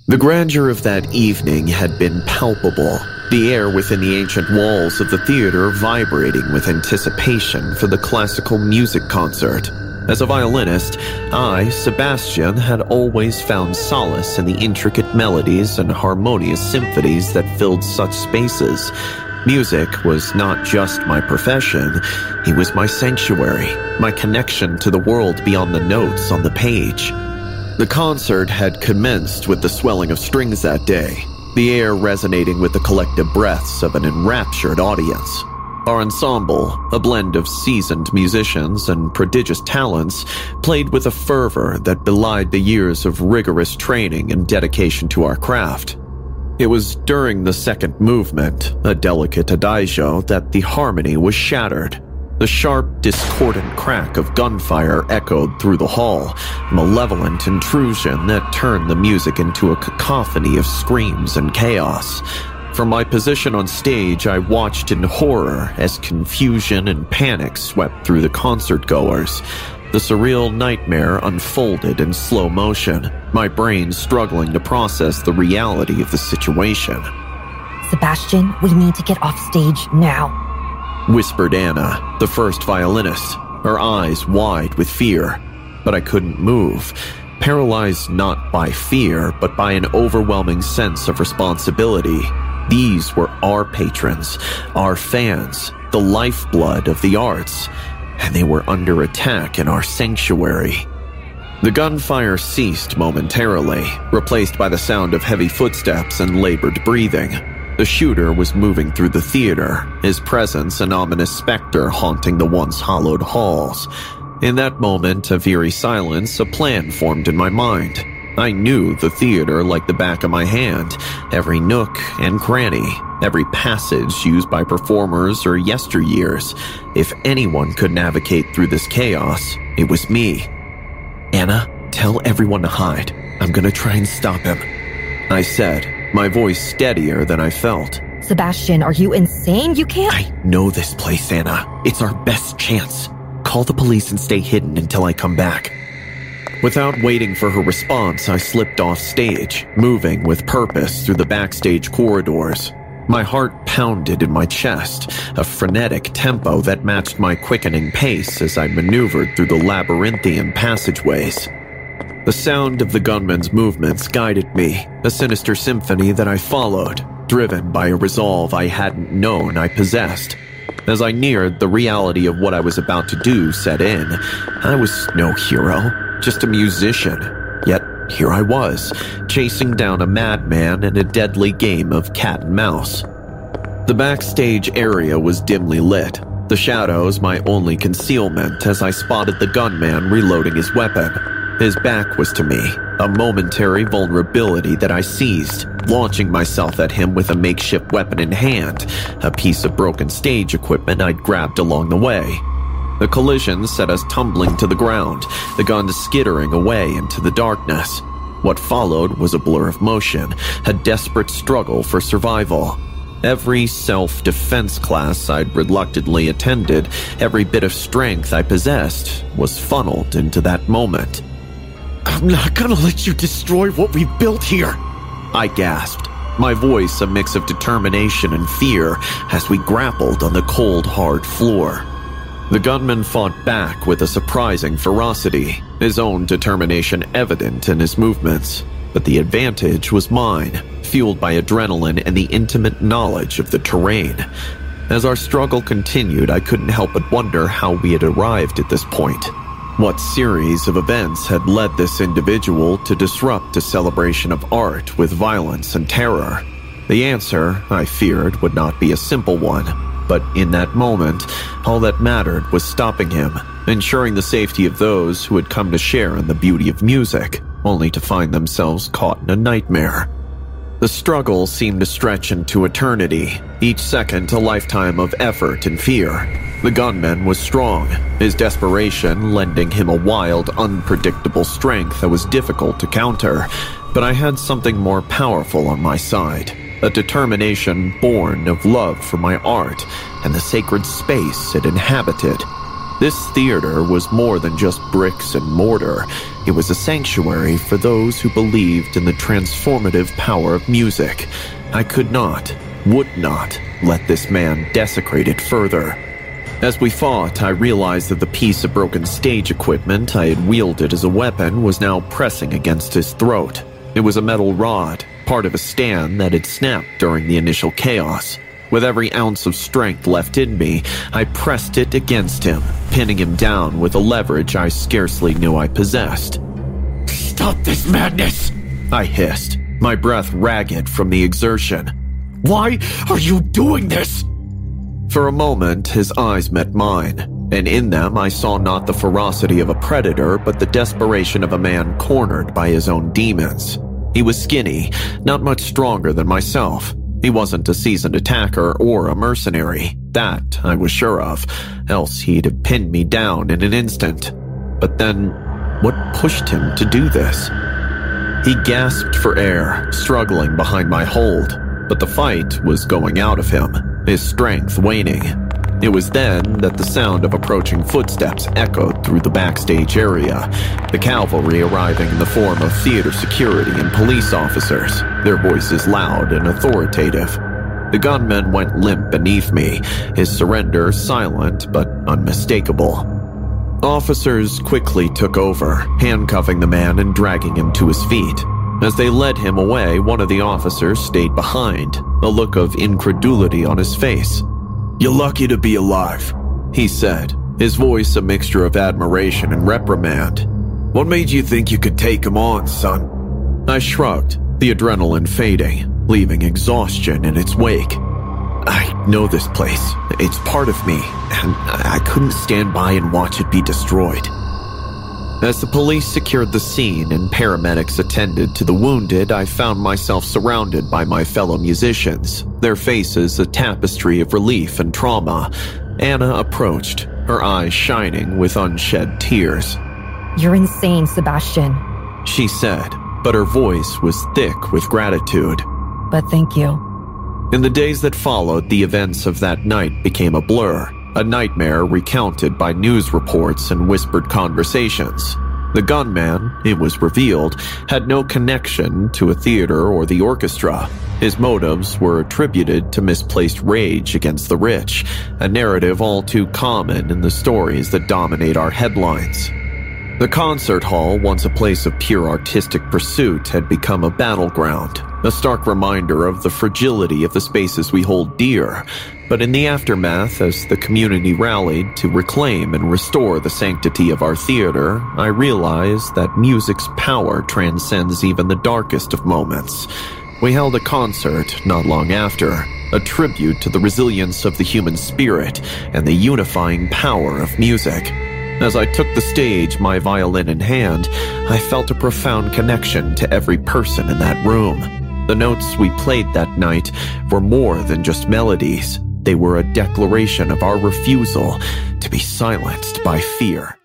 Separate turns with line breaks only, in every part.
The grandeur of that evening had been palpable, the air within the ancient walls of the theater vibrating with anticipation for the classical music concert. As a violinist, I, Sebastian, had always found solace in the intricate melodies and harmonious symphonies that filled such spaces. Music was not just my profession, it was my sanctuary, my connection to the world beyond the notes on the page. The concert had commenced with the swelling of strings that day, the air resonating with the collective breaths of an enraptured audience. Our ensemble, a blend of seasoned musicians and prodigious talents, played with a fervor that belied the years of rigorous training and dedication to our craft. It was during the second movement, a delicate adagio, that the harmony was shattered. The sharp, discordant crack of gunfire echoed through the hall, a malevolent intrusion that turned the music into a cacophony of screams and chaos. From my position on stage, I watched in horror as confusion and panic swept through the concert-goers. The surreal nightmare unfolded in slow motion, my brain struggling to process the reality of the situation.
Sebastian, we need to get off stage now,
whispered Anna, the first violinist, her eyes wide with fear. But I couldn't move, paralyzed not by fear, but by an overwhelming sense of responsibility. These were our patrons, our fans, the lifeblood of the arts, and they were under attack in our sanctuary. The gunfire ceased momentarily, replaced by the sound of heavy footsteps and labored breathing. The shooter was moving through the theater, his presence an ominous specter haunting the once hallowed halls. In that moment of eerie silence, a plan formed in my mind. I knew the theater like the back of my hand, every nook and cranny, every passage used by performers or yesteryears. If anyone could navigate through this chaos, it was me. Anna, tell everyone to hide. I'm gonna try and stop him, I said, my voice steadier than I felt.
Sebastian, are you insane? You can't—
I know this place, Anna. It's our best chance. Call the police and stay hidden until I come back. Without waiting for her response, I slipped off stage, moving with purpose through the backstage corridors. My heart pounded in my chest, a frenetic tempo that matched my quickening pace as I maneuvered through the labyrinthian passageways. The sound of the gunman's movements guided me, a sinister symphony that I followed, driven by a resolve I hadn't known I possessed. As I neared, the reality of what I was about to do set in. I was no hero, just a musician. Yet here I was, chasing down a madman in a deadly game of cat and mouse. The backstage area was dimly lit, the shadows my only concealment as I spotted the gunman reloading his weapon. His back was to me, a momentary vulnerability that I seized, launching myself at him with a makeshift weapon in hand, a piece of broken stage equipment I'd grabbed along the way. The collision set us tumbling to the ground, the gun skittering away into the darkness. What followed was a blur of motion, a desperate struggle for survival. Every self-defense class I'd reluctantly attended, every bit of strength I possessed, was funneled into that moment. I'm not gonna let you destroy what we've built here, I gasped, my voice a mix of determination and fear as we grappled on the cold, hard floor. The gunman fought back with a surprising ferocity, his own determination evident in his movements. But the advantage was mine, fueled by adrenaline and the intimate knowledge of the terrain. As our struggle continued, I couldn't help but wonder how we had arrived at this point. What series of events had led this individual to disrupt a celebration of art with violence and terror? The answer, I feared, would not be a simple one. But in that moment, all that mattered was stopping him, ensuring the safety of those who had come to share in the beauty of music, only to find themselves caught in a nightmare. The struggle seemed to stretch into eternity, each second a lifetime of effort and fear. The gunman was strong, his desperation lending him a wild, unpredictable strength that was difficult to counter, but I had something more powerful on my side, a determination born of love for my art and the sacred space it inhabited. This theater was more than just bricks and mortar. It was a sanctuary for those who believed in the transformative power of music. I could not, would not, let this man desecrate it further. As we fought, I realized that the piece of broken stage equipment I had wielded as a weapon was now pressing against his throat. It was a metal rod, part of a stand that had snapped during the initial chaos. With every ounce of strength left in me, I pressed it against him, pinning him down with a leverage I scarcely knew I possessed.
"Stop this madness!"
I hissed, my breath ragged from the exertion.
"Why are you doing this?"
For a moment, his eyes met mine, and in them I saw not the ferocity of a predator, but the desperation of a man cornered by his own demons. He was skinny, not much stronger than myself. He wasn't a seasoned attacker or a mercenary, that I was sure of, else he'd have pinned me down in an instant. But then, what pushed him to do this? He gasped for air, struggling behind my hold, but the fight was going out of him, his strength waning. It was then that the sound of approaching footsteps echoed through the backstage area, the cavalry arriving in the form of theater security and police officers, their voices loud and authoritative. The gunman went limp beneath me, his surrender silent but unmistakable. Officers quickly took over, handcuffing the man and dragging him to his feet. As they led him away, one of the officers stayed behind, a look of incredulity on his face.
"You're lucky to be alive,"
he said, his voice a mixture of admiration and reprimand.
"What made you think you could take him on, son?"
I shrugged, the adrenaline fading, leaving exhaustion in its wake. "I know this place. It's part of me, and I couldn't stand by and watch it be destroyed." As the police secured the scene and paramedics attended to the wounded, I found myself surrounded by my fellow musicians, their faces a tapestry of relief and trauma. Anna approached, her eyes shining with unshed tears.
"You're insane, Sebastian,"
she said, but her voice was thick with gratitude.
"But thank you."
In the days that followed, the events of that night became a blur. A nightmare recounted by news reports and whispered conversations. The gunman, it was revealed, had no connection to a theater or the orchestra. His motives were attributed to misplaced rage against the rich, a narrative all too common in the stories that dominate our headlines. The concert hall, once a place of pure artistic pursuit, had become a battleground, a stark reminder of the fragility of the spaces we hold dear. But in the aftermath, as the community rallied to reclaim and restore the sanctity of our theater, I realized that music's power transcends even the darkest of moments. We held a concert not long after, a tribute to the resilience of the human spirit and the unifying power of music. As I took the stage, my violin in hand, I felt a profound connection to every person in that room. The notes we played that night were more than just melodies. They were a declaration of our refusal to be silenced by fear.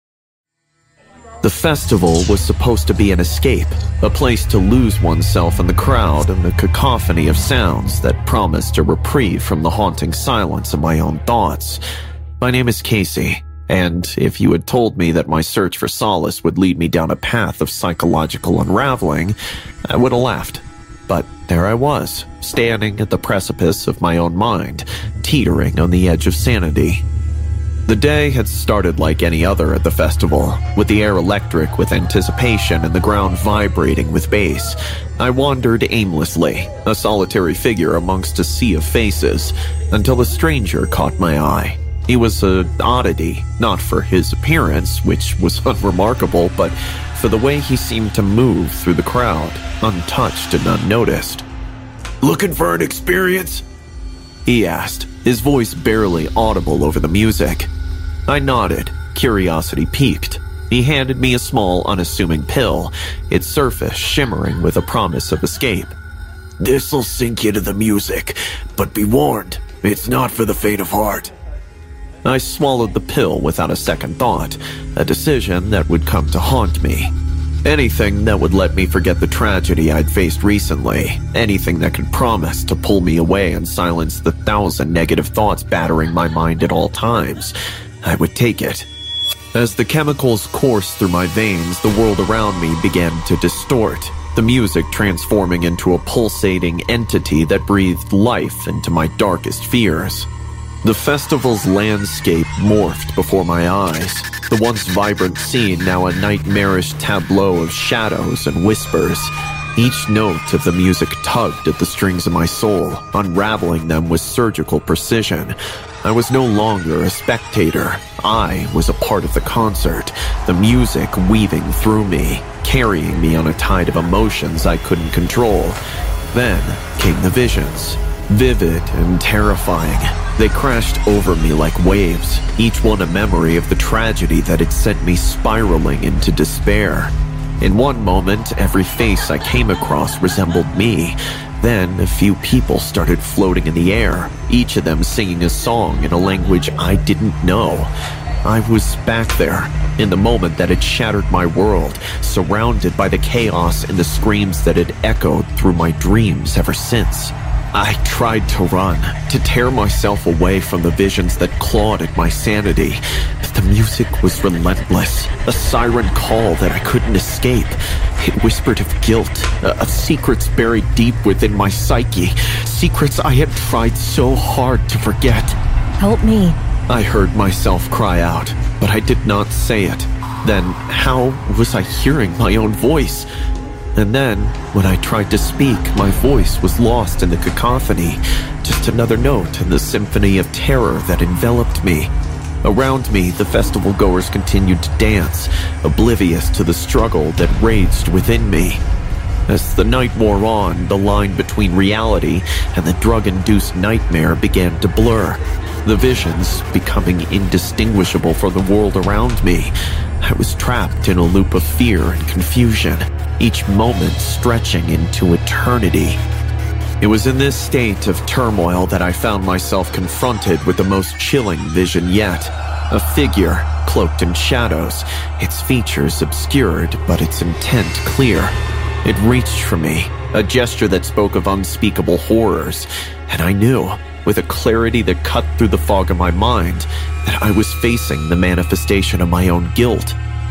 The festival was supposed to be an escape, a place to lose oneself in the crowd and the cacophony of sounds that promised a reprieve from the haunting silence of my own thoughts. My name is Casey, and if you had told me that my search for solace would lead me down a path of psychological unraveling, I would have laughed. But there I was, standing at the precipice of my own mind, teetering on the edge of sanity. The day had started like any other at the festival, with the air electric with anticipation and the ground vibrating with bass. I wandered aimlessly, a solitary figure amongst a sea of faces, until a stranger caught my eye. He was an oddity, not for his appearance, which was unremarkable, but for the way he seemed to move through the crowd, untouched and unnoticed.
"Looking for an experience?"
he asked, his voice barely audible over the music. I nodded, curiosity piqued. He handed me a small, unassuming pill, its surface shimmering with a promise of escape.
"This'll sink you to the music, but be warned, it's not for the faint of heart."
I swallowed the pill without a second thought, a decision that would come to haunt me. Anything that would let me forget the tragedy I'd faced recently, anything that could promise to pull me away and silence the 1,000 negative thoughts battering my mind at all times. I would take it. As the chemicals coursed through my veins, the world around me began to distort, the music transforming into a pulsating entity that breathed life into my darkest fears. The festival's landscape morphed before my eyes, the once vibrant scene now a nightmarish tableau of shadows and whispers. Each note of the music tugged at the strings of my soul, unraveling them with surgical precision. I was no longer a spectator. I was a part of the concert, the music weaving through me, carrying me on a tide of emotions I couldn't control. Then came the visions, vivid and terrifying. They crashed over me like waves, each one a memory of the tragedy that had sent me spiraling into despair. In one moment, every face I came across resembled me. Then, a few people started floating in the air, each of them singing a song in a language I didn't know. I was back there, in the moment that had shattered my world, surrounded by the chaos and the screams that had echoed through my dreams ever since. I tried to run, to tear myself away from the visions that clawed at my sanity, but the music was relentless, a siren call that I couldn't escape. It whispered of guilt, of secrets buried deep within my psyche, secrets I had tried so hard to forget.
Help me.
I heard myself cry out, but I did not say it. Then how was I hearing my own voice? And then, when I tried to speak, my voice was lost in the cacophony, just another note in the symphony of terror that enveloped me. Around me, the festival goers continued to dance, oblivious to the struggle that raged within me. As the night wore on, the line between reality and the drug-induced nightmare began to blur, the visions becoming indistinguishable from the world around me. I was trapped in a loop of fear and confusion, each moment stretching into eternity. It was in this state of turmoil that I found myself confronted with the most chilling vision yet. A figure, cloaked in shadows, its features obscured but its intent clear. It reached for me, a gesture that spoke of unspeakable horrors, and I knew, with a clarity that cut through the fog of my mind, that I was facing the manifestation of my own guilt.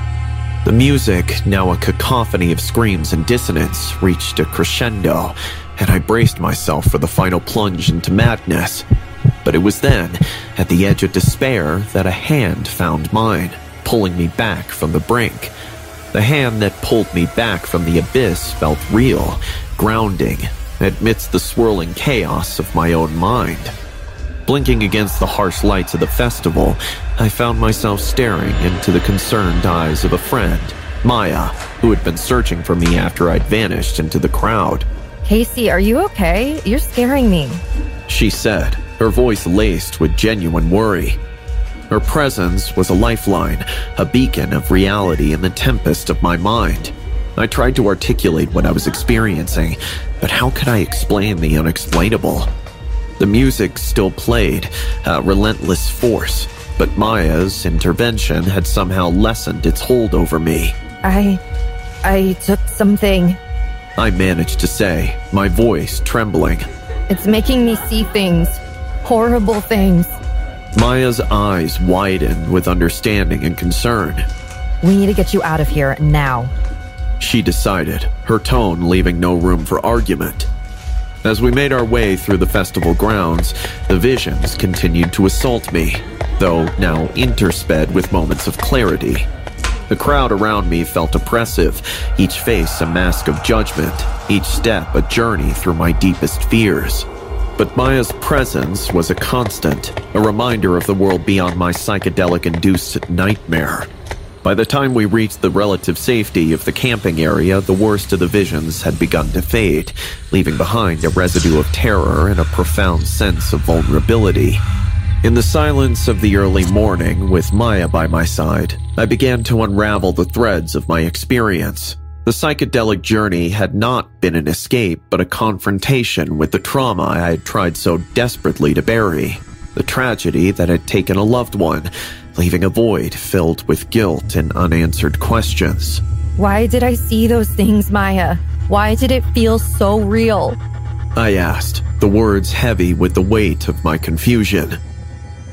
The music, now a cacophony of screams and dissonance, reached a crescendo, and I braced myself for the final plunge into madness. But it was then, at the edge of despair, that a hand found mine, pulling me back from the brink. The hand that pulled me back from the abyss felt real, grounding, amidst the swirling chaos of my own mind. Blinking against the harsh lights of the festival, I found myself staring into the concerned eyes of a friend, Maya, who had been searching for me after I'd vanished into the crowd.
Casey, are you okay? You're scaring me.
She said, her voice laced with genuine worry. Her presence was a lifeline, a beacon of reality in the tempest of my mind. I tried to articulate what I was experiencing, but how could I explain the unexplainable? The music still played, a relentless force, but Maya's intervention had somehow lessened its hold over me.
I took something.
I managed to say, my voice trembling.
It's making me see things. Horrible things.
Maya's eyes widened with understanding and concern.
We need to get you out of here now.
She decided, her tone leaving no room for argument. As we made our way through the festival grounds, the visions continued to assault me, though now intersped with moments of clarity. The crowd around me felt oppressive, each face a mask of judgment, each step a journey through my deepest fears. But Maya's presence was a constant, a reminder of the world beyond my psychedelic-induced nightmare. By the time we reached the relative safety of the camping area, the worst of the visions had begun to fade, leaving behind a residue of terror and a profound sense of vulnerability. In the silence of the early morning, with Maya by my side, I began to unravel the threads of my experience. The psychedelic journey had not been an escape, but a confrontation with the trauma I had tried so desperately to bury. The tragedy that had taken a loved one, leaving a void filled with guilt and unanswered questions.
Why did I see those things, Maya? Why did it feel so real?
I asked, the words heavy with the weight of my confusion.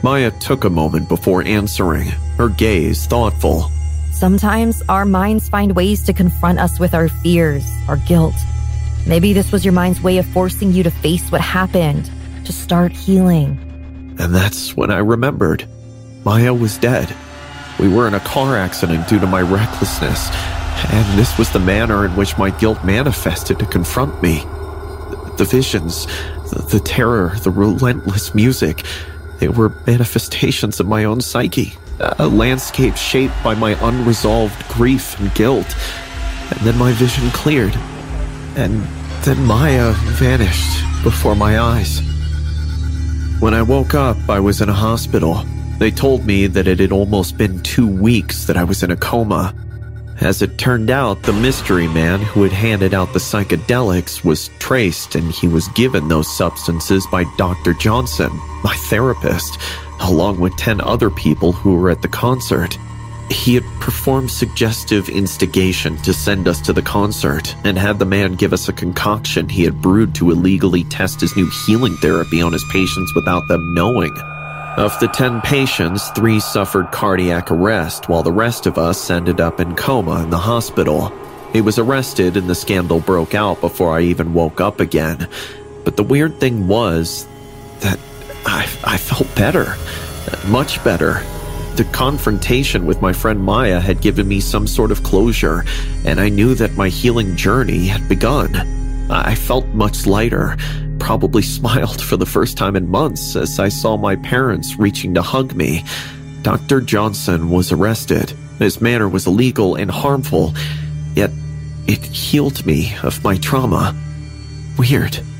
Maya took a moment before answering, her gaze thoughtful.
Sometimes our minds find ways to confront us with our fears, our guilt. Maybe this was your mind's way of forcing you to face what happened, to start healing.
And that's when I remembered. Maya was dead. We were in a car accident due to my recklessness, and this was the manner in which my guilt manifested to confront me. The visions, the terror, the relentless music, they were manifestations of my own psyche, a landscape shaped by my unresolved grief and guilt. And then my vision cleared, and then Maya vanished before my eyes. When I woke up, I was in a hospital. They told me that it had almost been 2 weeks that I was in a coma. As it turned out, the mystery man who had handed out the psychedelics was traced, and he was given those substances by Dr. Johnson, my therapist, along with 10 other people who were at the concert. He had performed suggestive instigation to send us to the concert and had the man give us a concoction he had brewed to illegally test his new healing therapy on his patients without them knowing. Of the 10 patients, 3 suffered cardiac arrest, while the rest of us ended up in coma in the hospital. He was arrested and the scandal broke out before I even woke up again. But the weird thing was that I felt better, much better. The confrontation with my friend Maya had given me some sort of closure, and I knew that my healing journey had begun. I felt much lighter, probably smiled for the first time in months as I saw my parents reaching to hug me. Dr. Johnson was arrested. His manner was illegal and harmful, yet it healed me of my trauma. Weird.